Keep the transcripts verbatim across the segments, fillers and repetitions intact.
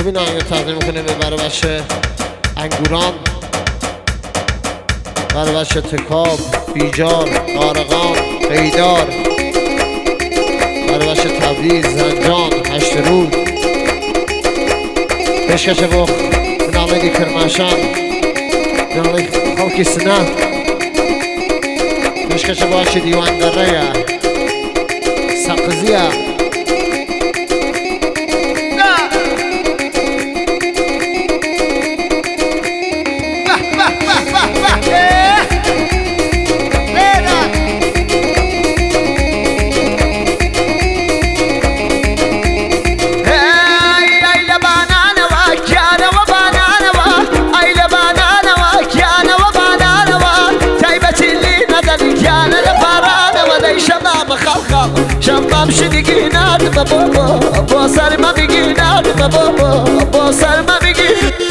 این آهنگ تقدیم میکنه به برای بچه انگوران، برای بچه تکاب، بیجار، قارقان، قیدار، برای بچه تبریز، زنجان، هشت رود، بشکش بخ، بنامه کرماشان، بنامه خلقی سنه، بشکش بخ دیوان دره، سقزیه شمام شدگی ناد بابا با سر ما بگی ناد بابا با سر ما بگی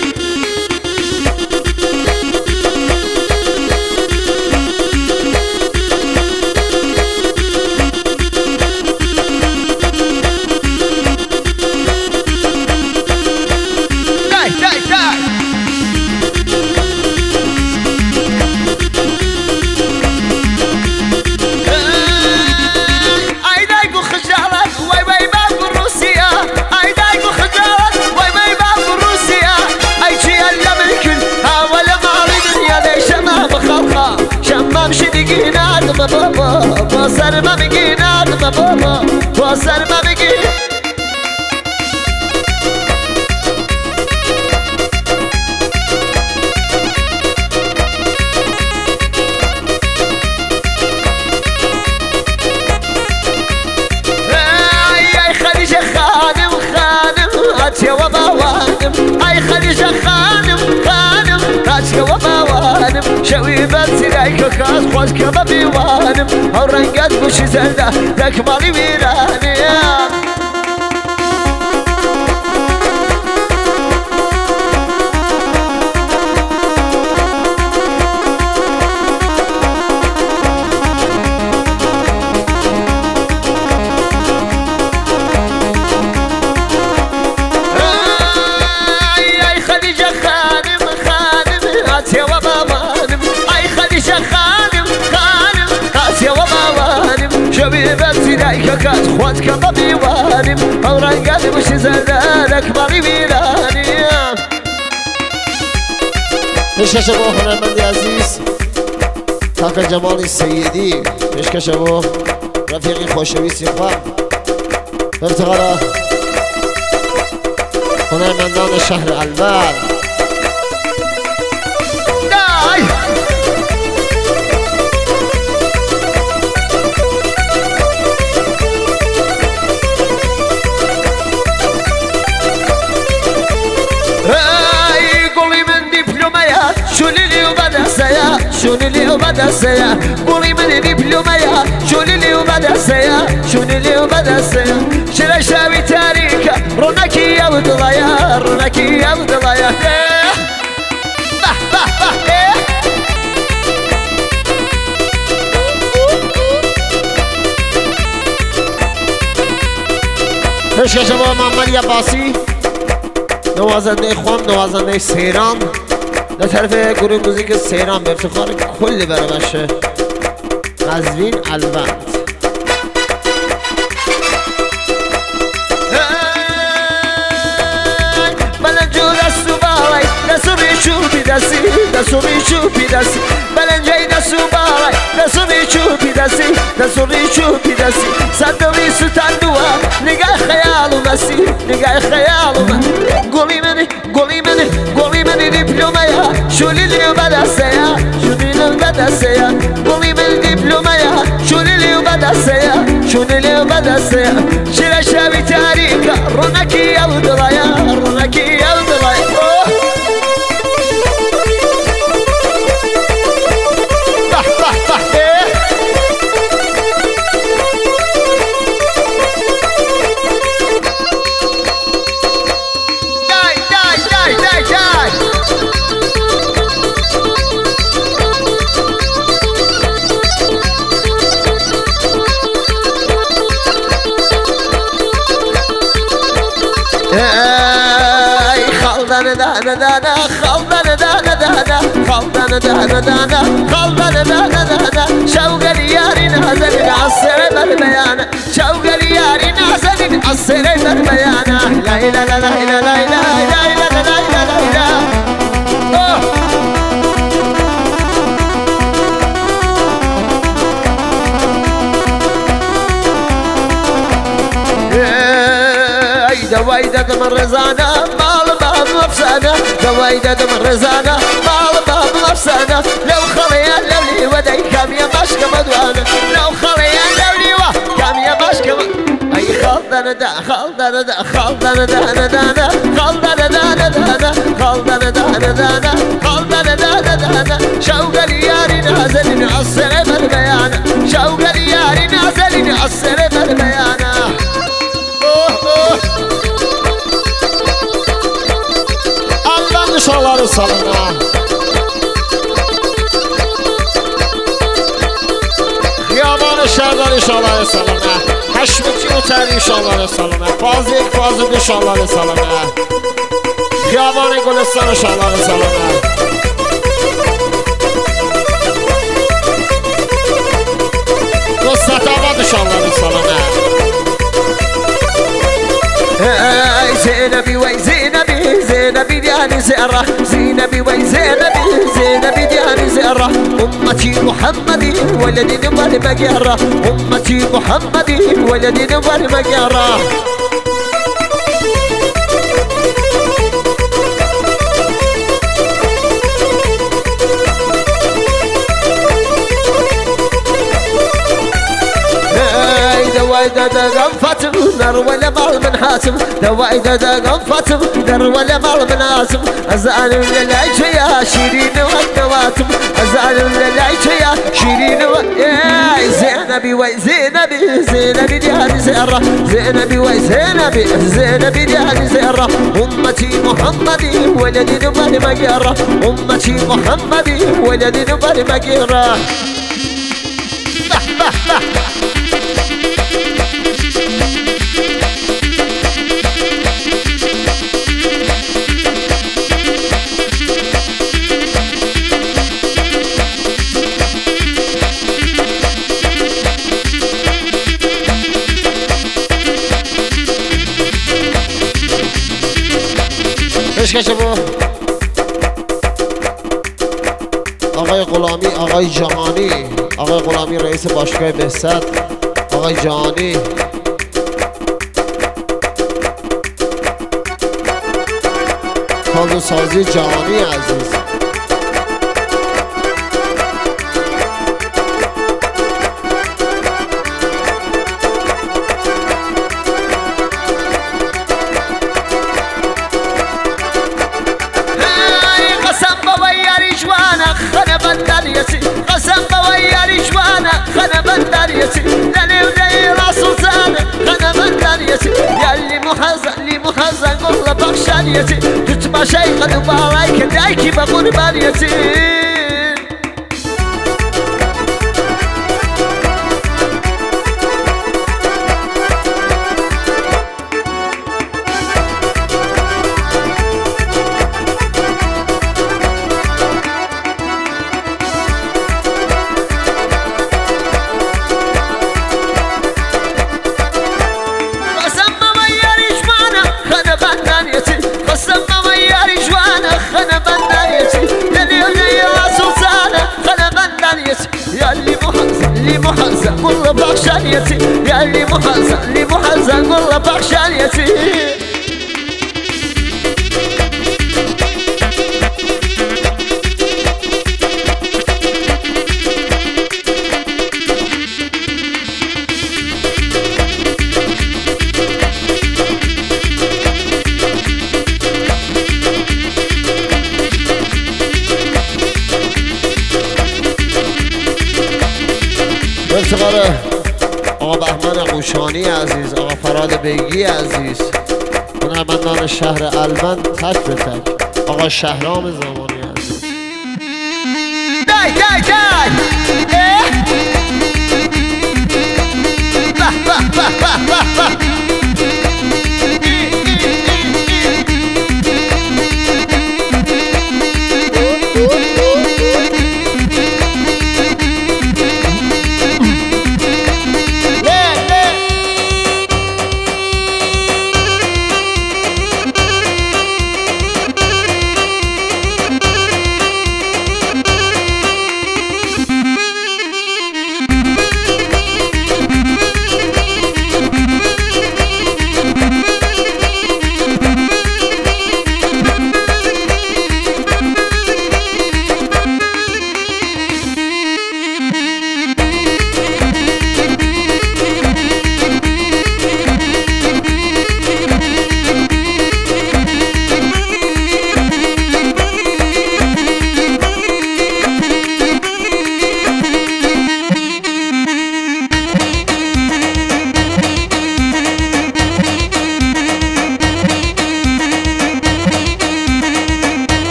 بابا با سر ما بگی ناد بابا با سر ما بگی ای خدیجه خانم خانم هاتیا و باوانم ای خدیجه خانم خانم هاتیا و باوانم شوی بسیرای که خاص خوش که ببیوانم او رنگت بوشی زنده دکمالی ویرانیم ای خدیجه خانم خانم هاتیا و باوانم ای خدیجه خانم خانم هاتیا و باوانم شوی بسیرای که خاص خوش که ببیوانم او رنگت بوشی زنده دکمالی ویرانیم بشکش با هنرمندی عزیز تاک جمال سیدی، بشکش با رفیقی خوشویسی خواه برتقال هنرمندان شهر البل شوني لي وبدسيا قولي من دبلوميا شوني لي وبدسيا شوني لي وبدسيا شلا شاوي تاريكا رونكي يا ودلايا رونكي يا ودلايا بح بح بح بشکش با محمد عباسی نوازنده خوام نوازنده سیران در طرف گروه موزیک سیران به افتخار کل برابشه قزوین الوند بلنجو دستو بالای دستو بیچوبی دستی دستو بیچوبی دستی بلنجای دستو بالای دستو بیچوبی دستی دستو بیچوبی دستی صدقی ستان دوا نگاه خیالو بسی نگاه خیالو بسی گلی منی گلی منی گلی منی دیپلومایا شولی لیو بدسیا شولی لیو بدسیا گلی منی دیپلومایا شولی لیو بدسیا شولی لیو بدسیا شلا شاوی تاریکا رونکی اودلایا رونکی اودلایا دانه دانه خالدانه دانه دانه خالدانه دانه دانه خالدانه دانه دانه شوق الياري نازل عالسر بالبيانه شوق الياري نازل عالسر بالبيانه لا لا لا لا لا لا لا لا لا لا لا لا دويدة دم الرزانة مال باب مفسانة دويدة دم الرزانة مال باب مفسانة لو خليا لولي ودي كم يا مشك مدوانة لو خليا لولي و كم يا مشك أي خالدنا دا خالدنا دا خالدنا دانا دانا خالدنا دانا دانا خالدنا دانا دانا خالدنا دانا دانا شوق الياري نازل نعصر بالبيانة شوق الياري نازل نعصر بالبيانة Şalları salına Yabanı şerleri şalları salına Haşmeti uçarı şalları salına Fazil fazil şalları salına Yabanı Gülistanı şalları salına Nusrat Abad şalları salına Hey Zeynep'i vay Zeynep'i Zeynep'i diyani zehra Zeynep'i vay Zeynep'i Zeynep'i diyani zehra Ummeti Muhammed'in veledini var megara Ummeti Muhammed'in veledini var megara دويدة دقم فاتم نار ولا مال من حاتم دويدة دقم فاتم نار ولا مال من حاتم أزعل من العيش يا شيرين والنواتم أزعل من العيش يا شيرين والنواتم زينبي وي زينبي زينبي دياني زهرة زينبي وي زينبي زينبي دياني زهرة أمتي محمدي ولدي نبالي مقيرة أمتي محمدي ولدي نبالي مقيرة Eşkece bu آقای غلامی آقای جهانی آقای غلامی رئیس باشگاه بهزاد آقای جهانی کادو سازی جهانی عزیز خنا بندريتي قسم بويا رجوانا خنا بندريتي لاني ودي راسو زانا خنا بندريتي ياللي محزن لي محزن قول بخشانيتي تتما شي قد بالايك دايكي بقول بانيتي اللي محزن والله بخشانيتي يا اللي محزن اللي محزن والله بخشانيتي افتخار آقا بهمن قوشانی عزیز آقا فراد بیگی عزیز هنرمندان شهر البند تک به تک آقا شهرام زمانی عزیز دای دای دای